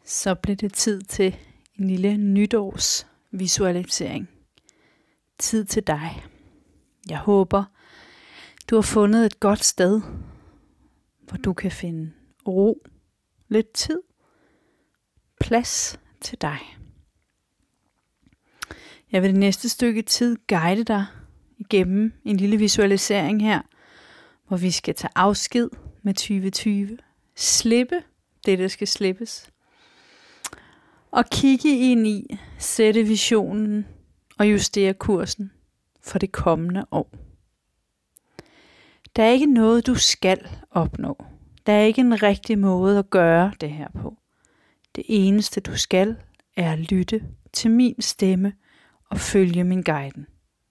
Så blev det tid til en lille nytårsvisualisering. Tid til dig. Jeg håber, du har fundet et godt sted, hvor du kan finde ro, lidt tid, plads til dig. Jeg vil det næste stykke tid guide dig igennem en lille visualisering her, hvor vi skal tage afsked med 2020, slippe det, der skal slippes, og kigge ind i, sætte visionen og justere kursen for det kommende år. Der er ikke noget, du skal opnå. Der er ikke en rigtig måde at gøre det her på. Det eneste, du skal, er at lytte til min stemme og følge min guiden.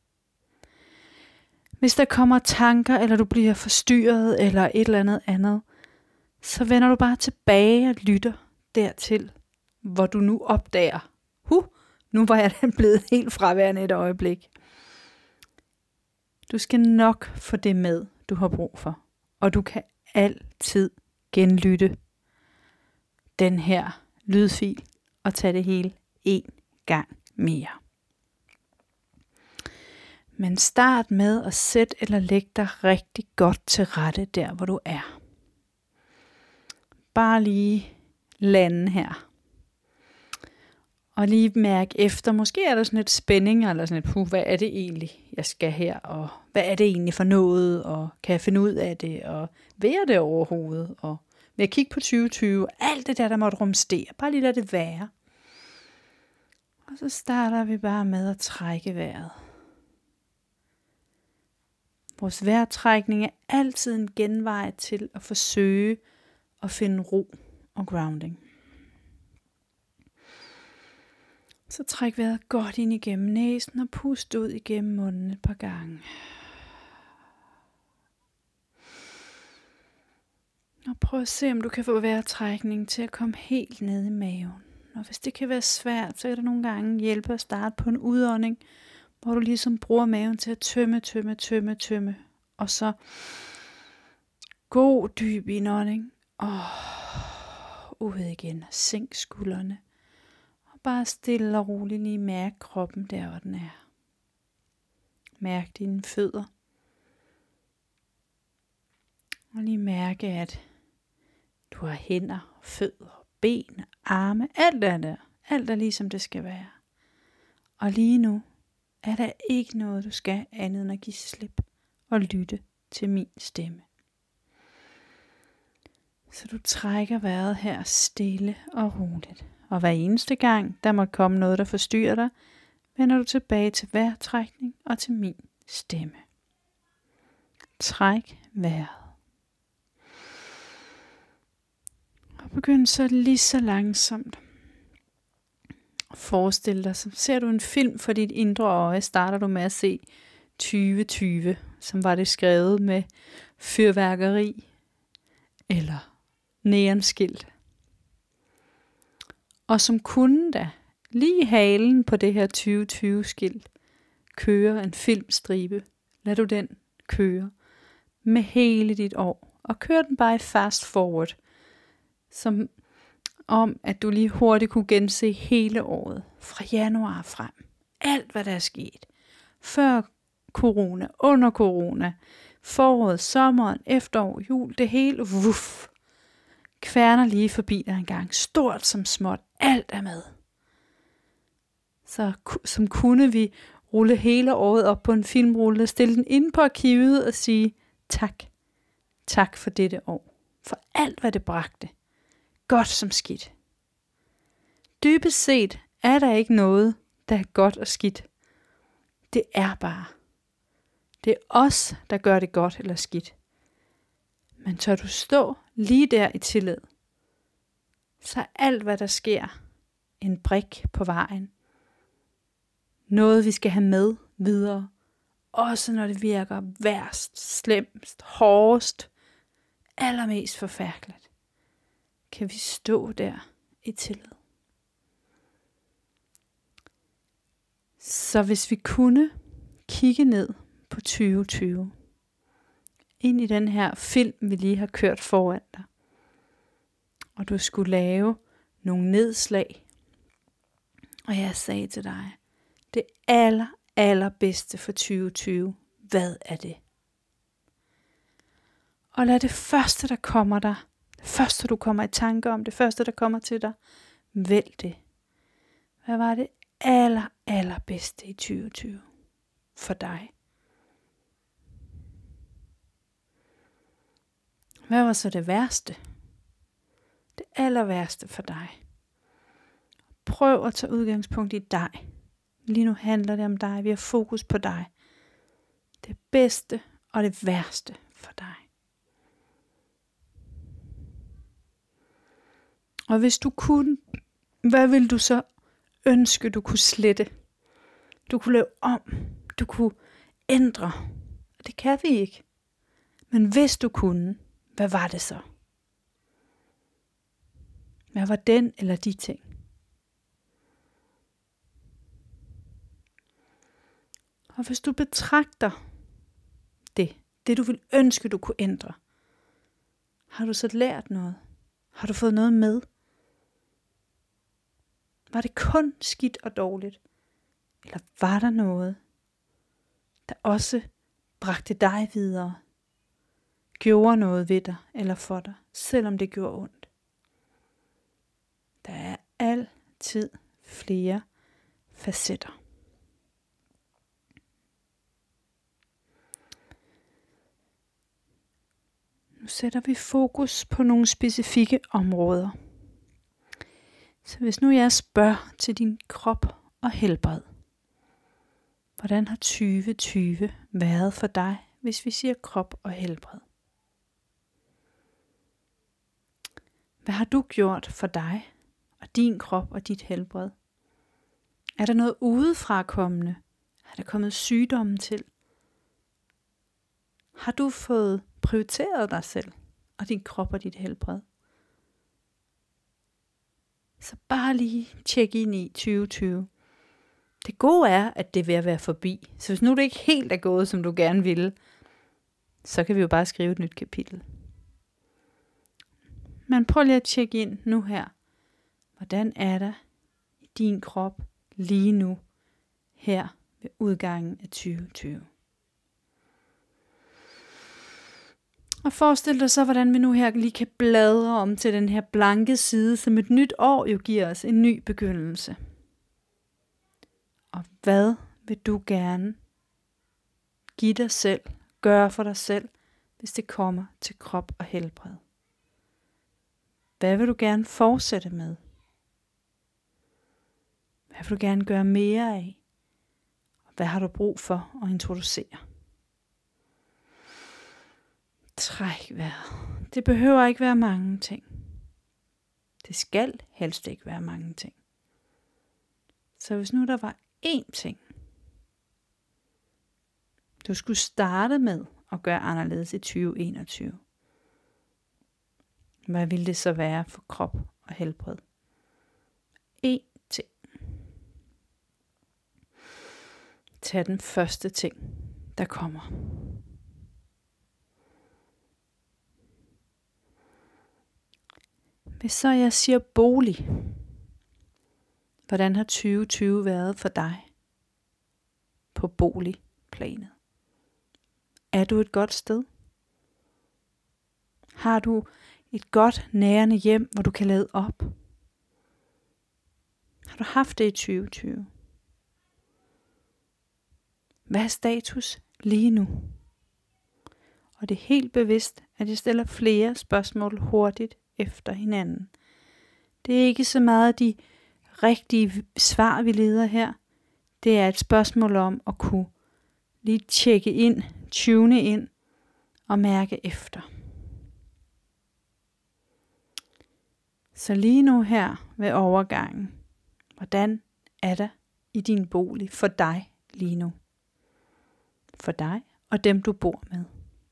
Hvis der kommer tanker, eller du bliver forstyrret, eller et eller andet, så vender du bare tilbage og lytter dertil, hvor du nu opdager, nu var jeg blevet helt fraværende et øjeblik. Du skal nok få det med, du har brug for, og du kan altid genlytte den her lydfil og tage det hele en gang mere. Men start med at sætte eller lægge dig rigtig godt til rette der, hvor du er. Bare lige lande her. Og lige mærke efter, måske er der sådan et spænding, eller sådan et, hvad er det egentlig, jeg skal her, og hvad er det egentlig for noget, og kan jeg finde ud af det, og vil jeg det overhovedet, og vil jeg kigge på 2020, alt det der måtte rumstere, bare lige lade det være. Og så starter vi bare med at trække vejret. Vores vejrtrækning er altid en genvej til at forsøge at finde ro og grounding. Så træk vejret godt ind igennem næsen og pust ud igennem munden et par gange. Og prøv at se, om du kan få vejrtrækningen til at komme helt ned i maven. Og hvis det kan være svært, så kan det nogle gange hjælpe at starte på en udånding, hvor du ligesom bruger maven til at tømme. Og så god dyb indånding. Og ud igen. Sænk skuldrene. Og bare stille og roligt lige mærk kroppen der, hvor den er. Mærk dine fødder. Og lige mærke, at du har hænder, fødder, ben, arme. Alt er der. Alt er ligesom det skal være. Og lige nu er der ikke noget, du skal andet end at give slip og lytte til min stemme. Så du trækker vejret her stille og roligt. Og hver eneste gang, der måtte komme noget, der forstyrrer dig, vender du tilbage til vejrtrækning og til min stemme. Træk vejret. Og begynd så lige så langsomt. Forestil dig, så ser du en film for dit indre øje, starter du med at se 2020, som var det skrevet med fyrværkeri eller neonskilt. Og som kunne da lige i halen på det her 2020-skilt køre en filmstribe. Lad du den køre med hele dit år. Og kør den bare i fast forward, som om at du lige hurtigt kunne gense hele året, fra januar frem. Alt hvad der er sket. Før corona, under corona, foråret, sommeren, efterår, jul, det hele, vuff. Kværner lige forbi dig en gang, stort som småt, alt er med. Så som kunne vi rulle hele året op på en filmrulle, stille den ind på arkivet og sige tak. Tak for dette år. For alt hvad det bragte. Godt som skidt. Dybest set er der ikke noget, der er godt og skidt. Det er bare. Det er os, der gør det godt eller skidt. Men tør du stå lige der i tillid, så er alt hvad der sker en brik på vejen. Noget vi skal have med videre. Også når det virker værst, slemmest, hårdest, allermest forfærdeligt. Kan vi stå der i tillid. Så hvis vi kunne kigge ned på 2020, ind i den her film, vi lige har kørt foran dig, og du skulle lave nogle nedslag. Og jeg sagde til dig, det allerbedste for 2020, hvad er det? Og lad det første, der kommer dig, det første, du kommer i tanke om, det første, der kommer til dig, vælg det. Hvad var det allerbedste i 2020 for dig? Hvad var så det værste? Det allerværste for dig. Prøv at tage udgangspunkt i dig. Lige nu handler det om dig. Vi har fokus på dig. Det bedste og det værste for dig. Og hvis du kunne, hvad vil du så ønske, du kunne slette? Du kunne lave om. Du kunne ændre. Det kan vi ikke. Men hvis du kunne, hvad var det så? Hvad var den eller de ting? Og hvis du betragter det du vil ønske, du kunne ændre, har du så lært noget? Har du fået noget med? Var det kun skidt og dårligt? Eller var der noget, der også bragte dig videre? Gjorde noget ved dig eller for dig, selvom det gjorde ondt? Der er altid flere facetter. Nu sætter vi fokus på nogle specifikke områder. Så hvis nu jeg spørger til din krop og helbred, hvordan har 2020 været for dig, hvis vi siger krop og helbred? Hvad har du gjort for dig og din krop og dit helbred? Er der noget udefra kommende? Er der kommet sygdommen til? Har du fået prioriteret dig selv og din krop og dit helbred? Så bare lige tjek ind i 2020. Det gode er, at det er ved at være forbi. Så hvis nu det ikke helt er gået, som du gerne ville, så kan vi jo bare skrive et nyt kapitel. Men prøv lige at tjekke ind nu her. Hvordan er der i din krop lige nu, her ved udgangen af 2020? Og forestil dig så, hvordan vi nu her lige kan bladre om til den her blanke side, som et nyt år jo giver os en ny begyndelse. Og hvad vil du gerne give dig selv, gøre for dig selv, hvis det kommer til krop og helbred? Hvad vil du gerne fortsætte med? Hvad vil du gerne gøre mere af? Og hvad har du brug for at introducere? Træk vejret. Det behøver ikke være mange ting. Det skal helst ikke være mange ting. Så hvis nu der var én ting, du skulle starte med at gøre anderledes i 2021, hvad ville det så være for krop og helbred? Én ting. Tag den første ting, der kommer. Hvis så jeg siger bolig, hvordan har 2020 været for dig på boligplanet? Er du et godt sted? Har du et godt nærende hjem, hvor du kan lade op? Har du haft det i 2020? Hvad er status lige nu? Og det er helt bevidst, at jeg stiller flere spørgsmål hurtigt efter hinanden. Det er ikke så meget de rigtige svar, vi leder her. Det er et spørgsmål om at kunne lige tjekke ind, tune ind og mærke efter. Så lige nu her ved overgangen, hvordan er der i din bolig for dig lige nu? For dig og dem du bor med.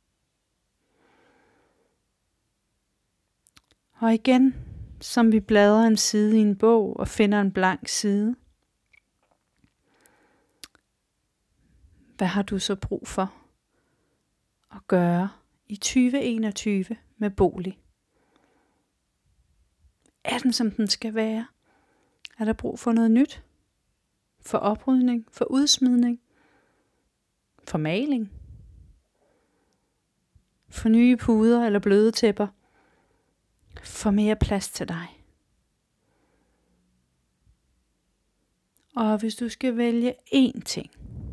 Og igen, som vi bladrer en side i en bog og finder en blank side. Hvad har du så brug for at gøre i 2021 med bolig? Er den, som den skal være? Er der brug for noget nyt? For oprydning? For udsmidning? For maling? For nye puder eller bløde tæpper? For mere plads til dig? Og hvis du skal vælge én ting,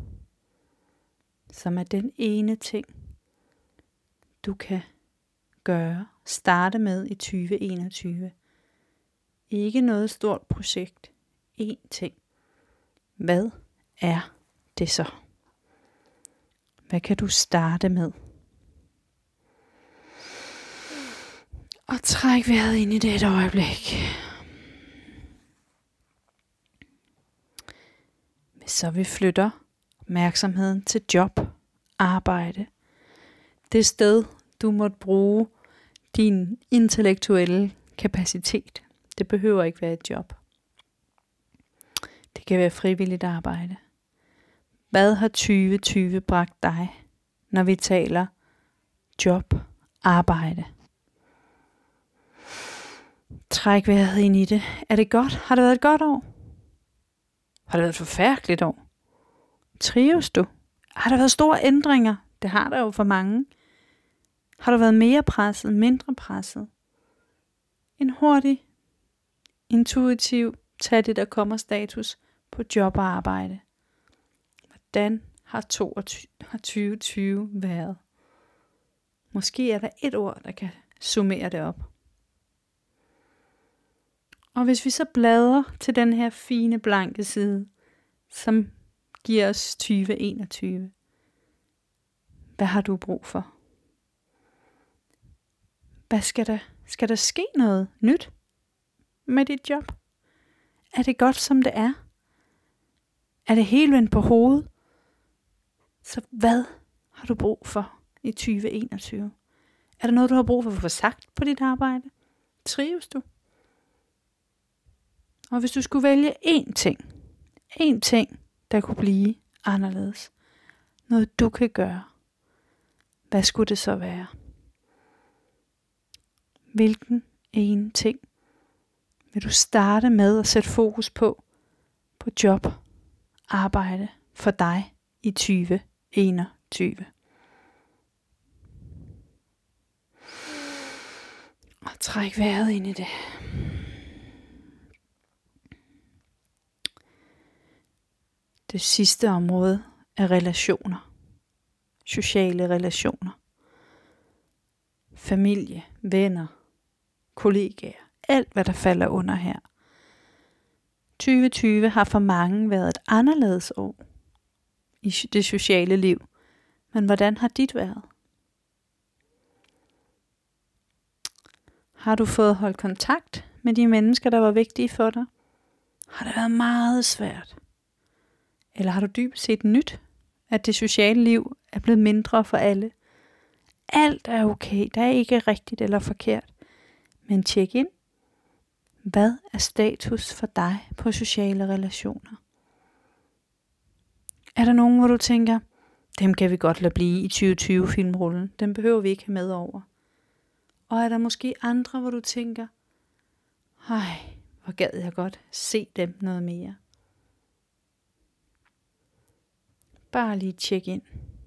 som er den ene ting, du kan starte med i 2021. Ikke noget stort projekt. Én ting. Hvad er det så? Hvad kan du starte med? Og træk vejret ind i det et øjeblik. Så vi flytter opmærksomheden til job, arbejde. Det sted, du måtte bruge din intellektuelle kapacitet. Det behøver ikke være et job. Det kan være frivilligt arbejde. Hvad har 2020 bragt dig, når vi taler job, arbejde? Træk vejret ind i det. Er det godt? Har det været et godt år? Har det været et forfærdeligt år? Trives du? Har der været store ændringer? Det har der jo for mange. Har du været mere presset, mindre presset? En hurtig, intuitiv, tag det der kommer status på job og arbejde. Hvordan har 2020 været? Måske er der et ord, der kan summere det op. Og hvis vi så bladrer til den her fine blanke side, som giver os 2021. Hvad har du brug for? Hvad skal der ske noget nyt med dit job? Er det godt, som det er? Er det helt vendt på hovedet? Så hvad har du brug for i 2021? Er der noget, du har brug for at få sagt på dit arbejde? Trives du? Og hvis du skulle vælge én ting, der kunne blive anderledes, noget du kan gøre, hvad skulle det så være? Hvilken ene ting vil du starte med at sætte fokus på job, arbejde for dig i 2021? Og træk vejret ind i det. Det sidste område er relationer. Sociale relationer. Familie, venner, kollegaer. Alt hvad der falder under her. 2020 har for mange været et anderledes år i det sociale liv. Men hvordan har dit været? Har du fået holdt kontakt med de mennesker, der var vigtige for dig? Har det været meget svært? Eller har du dybest set nyt, at det sociale liv er blevet mindre for alle? Alt er okay, der er ikke rigtigt eller forkert. Men tjek ind. Hvad er status for dig på sociale relationer? Er der nogen, hvor du tænker, dem kan vi godt lade blive i 2020-filmrullen. Dem behøver vi ikke have med over. Og er der måske andre, hvor du tænker, hvor gad jeg godt se dem noget mere. Bare lige tjek ind.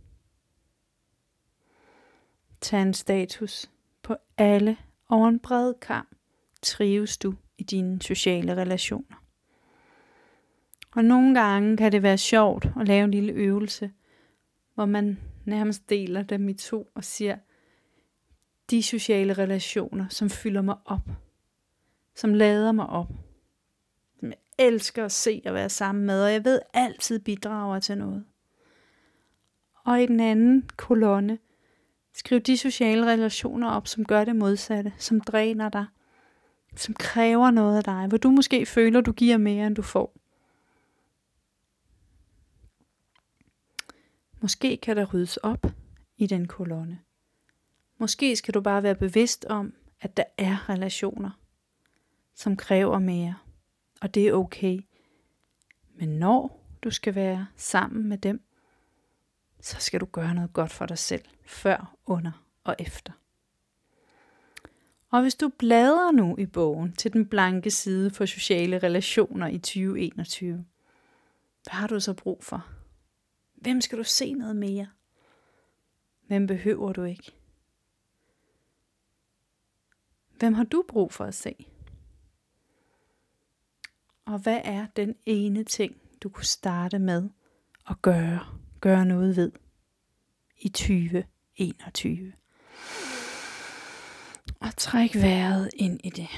Tag en status på alle over en bred kam. Trives du i dine sociale relationer? Og nogle gange kan det være sjovt at lave en lille øvelse, hvor man nærmest deler dem i to og siger, de sociale relationer, som fylder mig op, som lader mig op, som jeg elsker at se og være sammen med, og jeg ved altid bidrager til noget. Og i den anden kolonne, skriv de sociale relationer op, som gør det modsatte, som dræner dig, som kræver noget af dig, hvor du måske føler, du giver mere, end du får. Måske kan der ryddes op i den kolonne. Måske skal du bare være bevidst om, at der er relationer, som kræver mere, og det er okay. Men når du skal være sammen med dem, så skal du gøre noget godt for dig selv, før, under og efter. Og hvis du bladrer nu i bogen til den blanke side for sociale relationer i 2021, hvad har du så brug for? Hvem skal du se noget mere? Hvem behøver du ikke? Hvem har du brug for at se? Og hvad er den ene ting, du kunne starte med at gøre noget ved i 2021? Og træk vejret ind i det.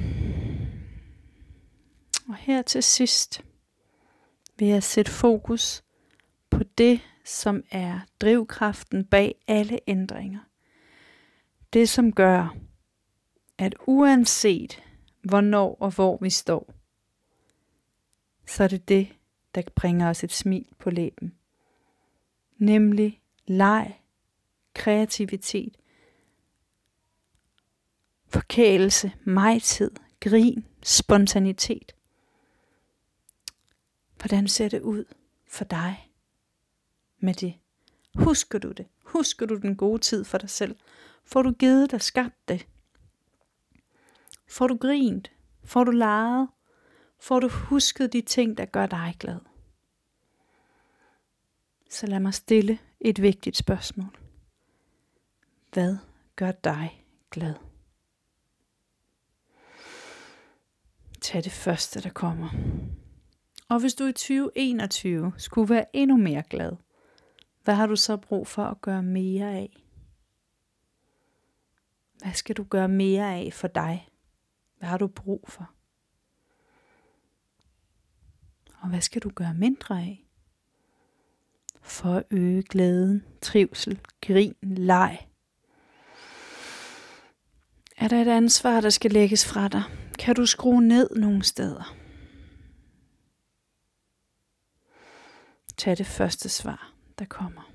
Og her til sidst vil jeg sætte fokus på det, som er drivkraften bag alle ændringer. Det, som gør, at uanset hvornår og hvor vi står, så er det det, der bringer os et smil på læben. Nemlig leg, kreativitet, forkælelse, migtid, grin, spontanitet. Hvordan ser det ud for dig med det? Husker du det? Husker du den gode tid for dig selv? Får du givet dig skabt det? Får du grint? Får du leget? Får du husket de ting, der gør dig glad? Så lad mig stille et vigtigt spørgsmål. Hvad gør dig glad? Tag det første, der kommer. Og hvis du i 2021 skulle være endnu mere glad, hvad har du så brug for at gøre mere af? Hvad skal du gøre mere af for dig? Hvad har du brug for? Og hvad skal du gøre mindre af? For at øge glæden, trivsel, grin, leg. Er der et ansvar, der skal lægges fra dig? Kan du skrue ned nogle steder? Tag det første svar, der kommer.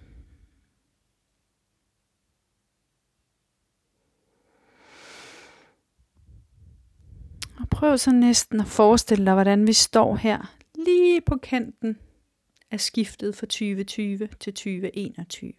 Og prøv så næsten at forestille dig, hvordan vi står her, lige på kanten af skiftet fra 2020 til 2021.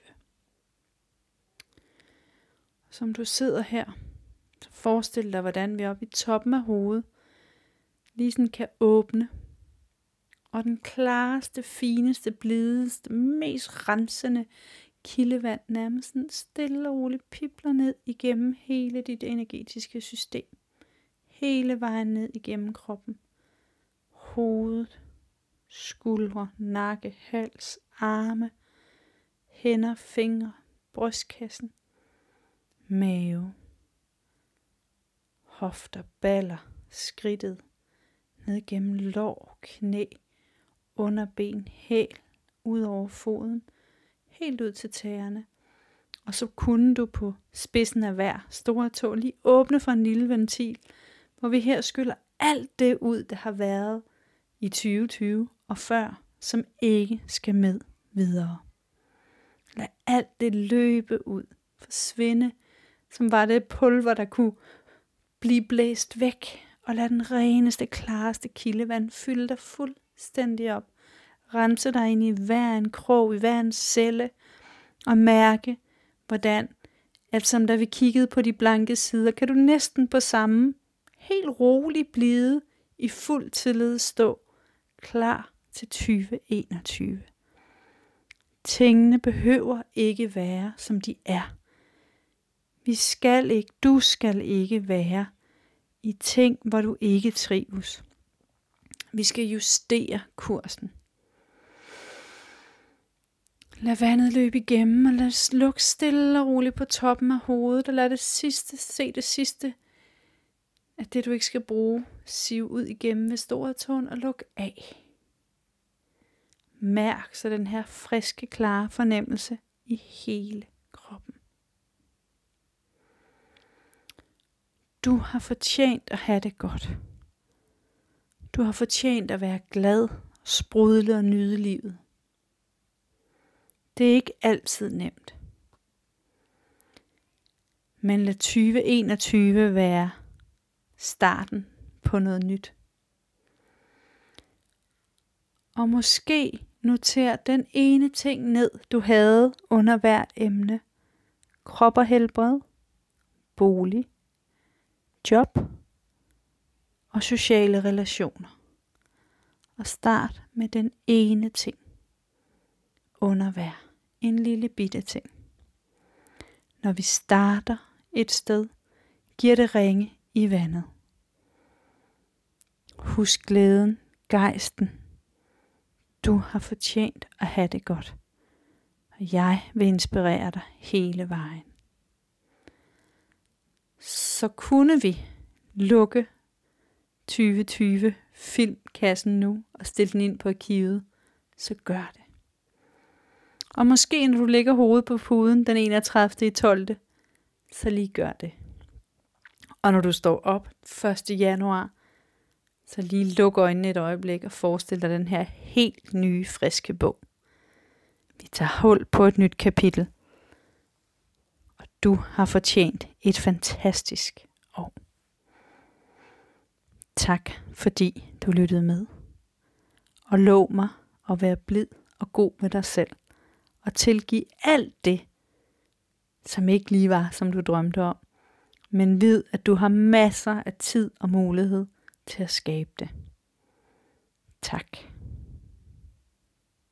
Som du sidder her, så forestil dig, hvordan vi oppe i toppen af hovedet lige sådan kan åbne. Og den klareste, fineste, blideste, mest rensende kildevand nærmest sådan stille og roligt pibler ned igennem hele dit energetiske system. Hele vejen ned igennem kroppen. Hovedet, skuldre, nakke, hals, arme, hænder, fingre, brystkassen, mave, hofter, baller, skridtet, ned gennem lår, knæ, underben, hæl, ud over foden, helt ud til tæerne. Og så kunne du på spidsen af hver store tå lige åbne for en lille ventil, hvor vi her skyller alt det ud, der har været i 2020 og før, som ikke skal med videre. Lad alt det løbe ud, forsvinde, som var det pulver, der kunne blive blæst væk, og lad den reneste, klareste kildevand fylde dig fuldstændig op. Rense dig ind i hver en krog, i hver en celle, og mærke, hvordan, at som da vi kiggede på de blanke sider, kan du næsten på samme, helt rolig blide, i fuld tillid stå, klar til 2021. Tingene behøver ikke være, som de er. Du skal ikke være i ting, hvor du ikke trives. Vi skal justere kursen. Lad vandet løbe igennem, og lad det lukke stille og roligt på toppen af hovedet, og lad det sidste af det, du ikke skal bruge, sive ud igennem ved store tåen og luk af. Mærk så den her friske, klare fornemmelse i hele kroppen. Du har fortjent at have det godt. Du har fortjent at være glad, sprudle og nyde livet. Det er ikke altid nemt. Men lad 2021 være starten på noget nyt. Og måske noter den ene ting ned, du havde under hvert emne. Krop og helbred, bolig, job og sociale relationer. Og start med den ene ting under hver. En lille bitte ting. Når vi starter et sted, giver det ringe i vandet. Husk glæden, gejsten. Du har fortjent at have det godt. Og jeg vil inspirere dig hele vejen. Så kunne vi lukke 2020 filmkassen nu og stille den ind på arkivet, så gør det. Og måske når du lægger hovedet på puden den 31.12., så lige gør det. Og når du står op 1. januar, så lige luk øjnene et øjeblik og forestil dig den her helt nye, friske bog. Vi tager hul på et nyt kapitel. Og du har fortjent et fantastisk år. Tak fordi du lyttede med. Og lov mig at være blid og god med dig selv. Og tilgive alt det, som ikke lige var, som du drømte om. Men vid, at du har masser af tid og mulighed til at skabe det. Tak.